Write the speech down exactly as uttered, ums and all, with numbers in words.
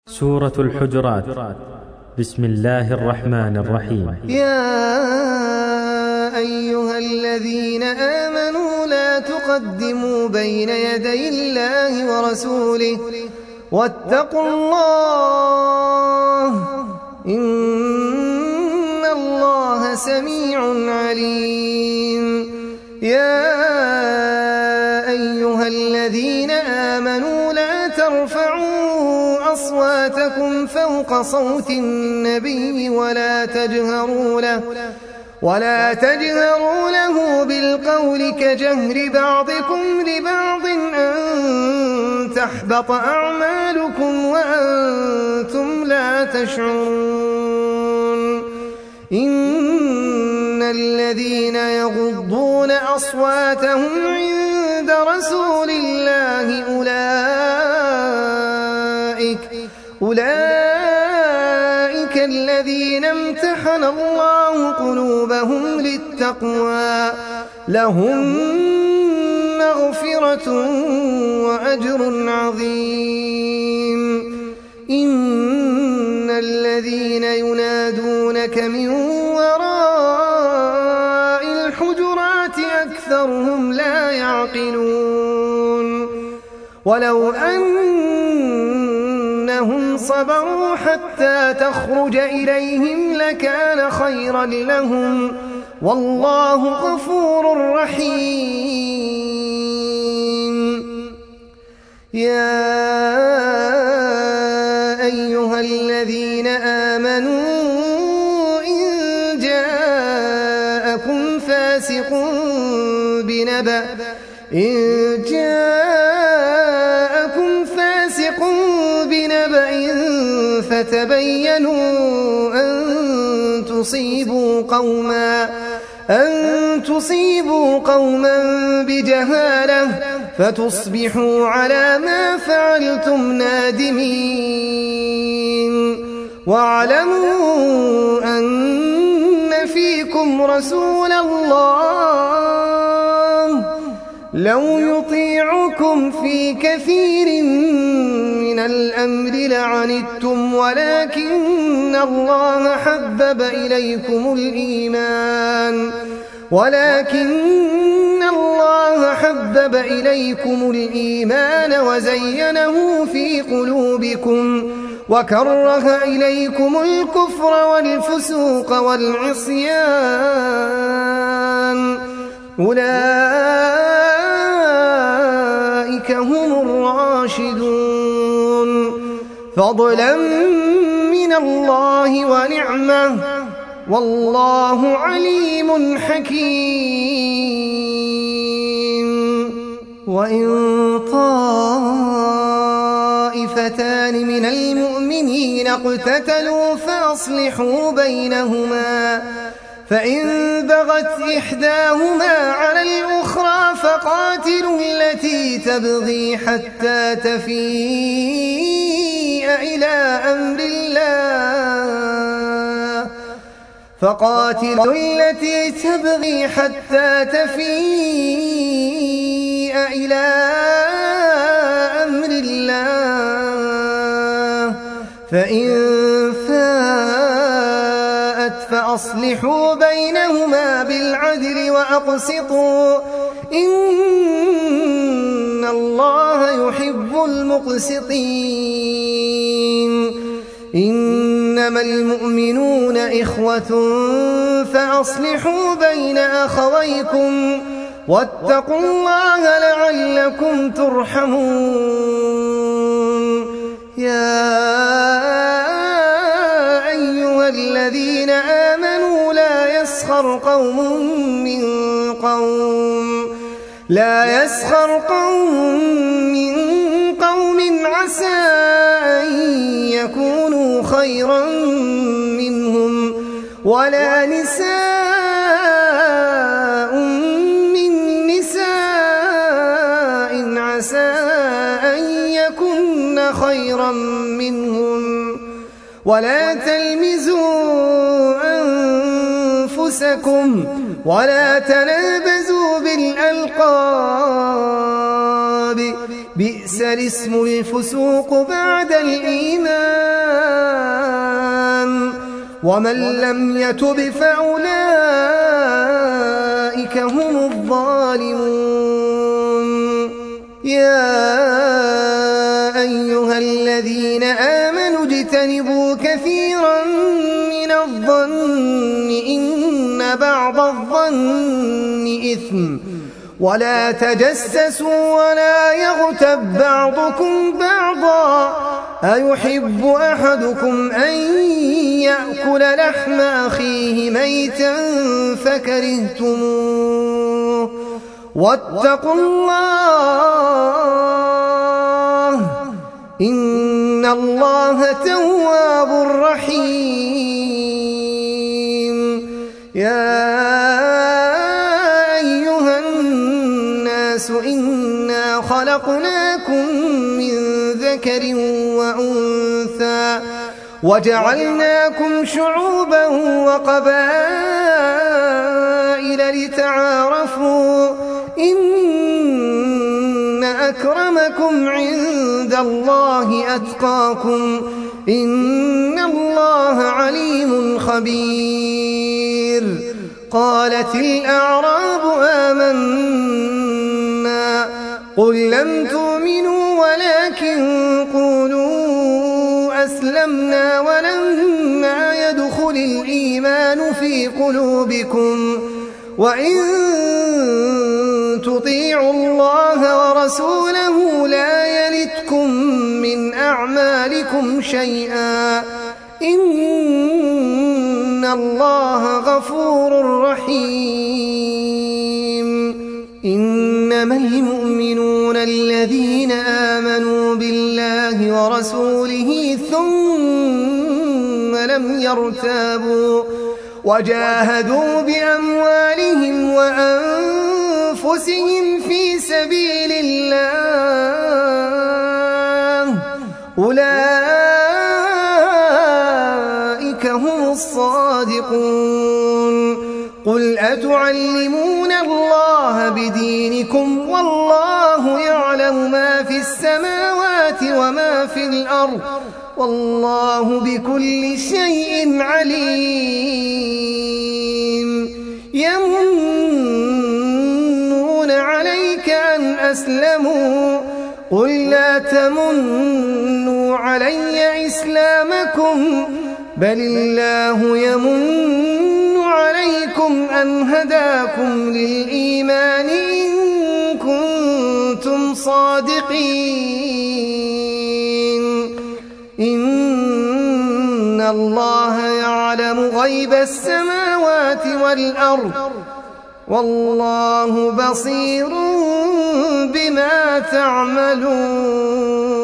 سورة الحجرات. بسم الله الرحمن الرحيم. يا أيها الذين آمنوا لا تقدموا بين يدي الله ورسوله واتقوا الله إن الله سميع عليم. يا أيها الذين آمنوا لا ترفعوا أصواتكم فوق صوت النبي ولا تجهروا له ولا تجهروا له بالقول كجهر بعضكم لبعض أن تحبط أعمالكم وأنتم لا تشعرون. إن الذين يغضون أصواتهم عند رسول الله أولئك أولئك الذين امتحن الله قلوبهم للتقوى لهم مغفرة وأجر عظيم. إن الذين ينادونك من وراء الحجرات أكثرهم لا يعقلون. ولو أنهم صبروا حتى تخرج إليهم لكان خيرا لهم والله غفور رحيم. يا أيها الذين آمنوا إن جاءكم فاسق بنبأ إن جاءكم فاسق بنبأ فتبينوا أن تصيبوا قوما أن تصيبوا قوما بجهالة فتصبحوا على ما فعلتم نادمين. واعلموا أن فيكم رسول الله لو يطيعكم في كثير من الأمر لعنتم ولكن الله حبب إليكم الإيمان ولكن الله حبب إليكم الإيمان وزينه في قلوبكم وكره إليكم الكفر والفسوق والعصيان أولئك هم الراشدون فضلا من الله ونعمة والله عليم حكيم. وإن طائفتان من المؤمنين اقتتلوا فأصلحوا بينهما فإن بغت إحداهما على الأخرى فقاتلوا التي تبغي حتى تفيء إلى أمر الله فقاتلوا التي تبغي حتى تفيء إلى أمر الله فإن فاءت فأصلحوا بينهما بالعدل وأقسطوا إن الله يحب المقسطين. إنما المؤمنون إخوة فأصلحوا بين أخويكم واتقوا الله لعلكم ترحمون. يا أيها الذين آمنوا لا يسخر قوم من قوم لا يسخر قوم من قوم عسى أن يكونوا خيرا منهم ولا نساء من نساء عسى أن يكن خيرا منهم ولا تلمزوا أنفسكم ولا تنابزوا بالألقاب بئس الاسم الفسوق بعد الإيمان ومن لم يتب فأولئك هم الظالمون. يا أيها الذين آمنوا اجتنبوا كثيرا من الظن إن بعض الظن إثم ولا تجسسوا ولا يغتب بعضكم بعضا أيحب أحدكم أن يأكل لحم أخيه ميتا فكرهتموه واتقوا الله إن الله تواب رحيم. يا أيها الناس إنا خلقناكم من ذكر وأنثى وجعلناكم شعوبا وقبائل لتعارفوا إن أكرمكم عند الله أتقاكم إن الله عليم خبير. قالت الأعراب آمنا قل لم تؤمنوا ولكن قولوا أسلمنا ولما يدخل الإيمان في قلوبكم وإن تطيعوا الله ورسوله لا يلتكم من أعمالكم شيئا إن الله غفور رحيم. إنما المؤمنون الذين آمنوا بالله ورسوله ثم لم يرتابوا وجاهدوا بأموالهم وأنفسهم في سبيل الله أولئك هم الصادقون. قل أتعلمون الله بدينكم والله يعلم ما في السماوات وما في الأرض والله بكل شيء عليم. يمنون عليك أن أسلموا قل لا تمنوا علي إسلامكم بل الله يمن عليكم أن هداكم للإيمان إن كنتم صادقين. إن الله يعلم غيب السماوات والأرض والله بصير بما تعملون.